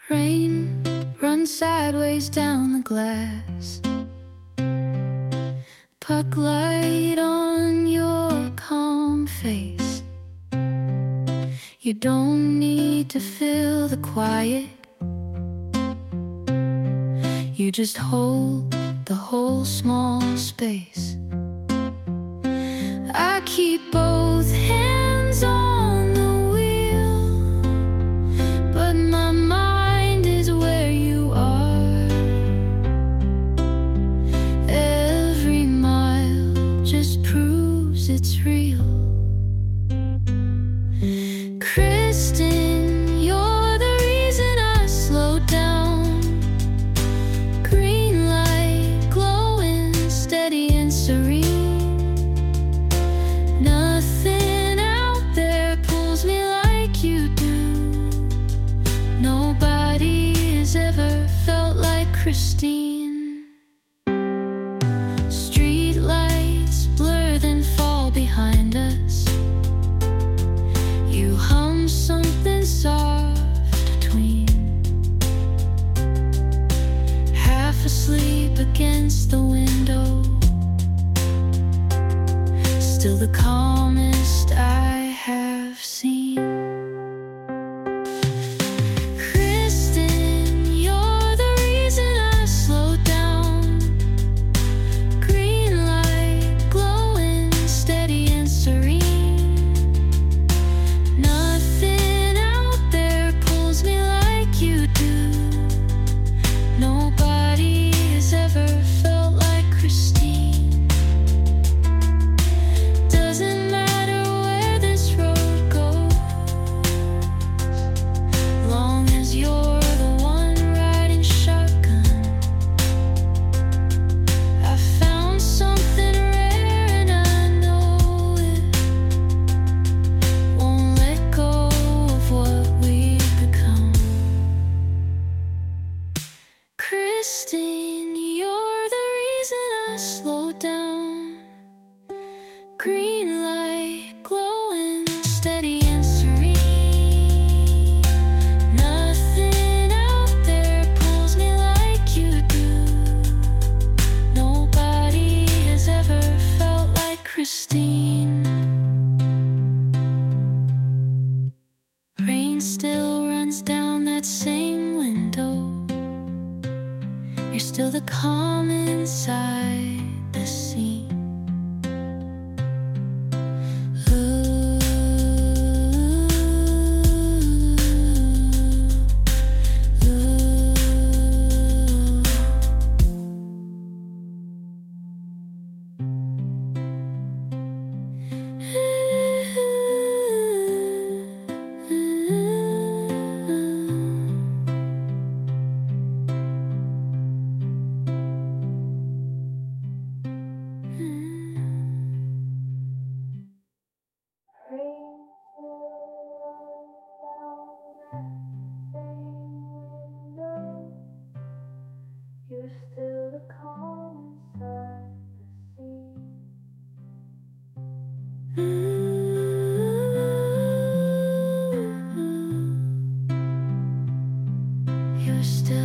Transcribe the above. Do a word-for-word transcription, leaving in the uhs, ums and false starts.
Rain runs sideways down the glass. Puck light on your calm face. You don't need to fill the quiet. You just hold the whole small space. I keep both hands on the wheel, but my mind is where you are. Every mile just proves it's real. Kristen, you're the reason I slowed down. Green light glowing steady and serene. Nothing out there pulls me like you do. Nobody has ever felt like Christine. Street lights blur then fall behind us. You hum something soft between. Half asleep against the window, still the calmest I have seen. Kristen, you're the reason I slowed down. Green light glowing steady and serene. Nothing out there pulls me like you do. Nobody has ever felt like Christine. Doesn't matter where this road goes, long as you're the one riding shotgun. I found something rare and I know it. Won't let go of what we've become. Kristen, you're the reason I slowed down. Green light glowing steady and serene. Nothing out there pulls me like you do. Nobody has ever felt like Christine. Rain still runs down that same window. You're still the calm inside the scene. Ooh, you're still the calm inside the sea. You're still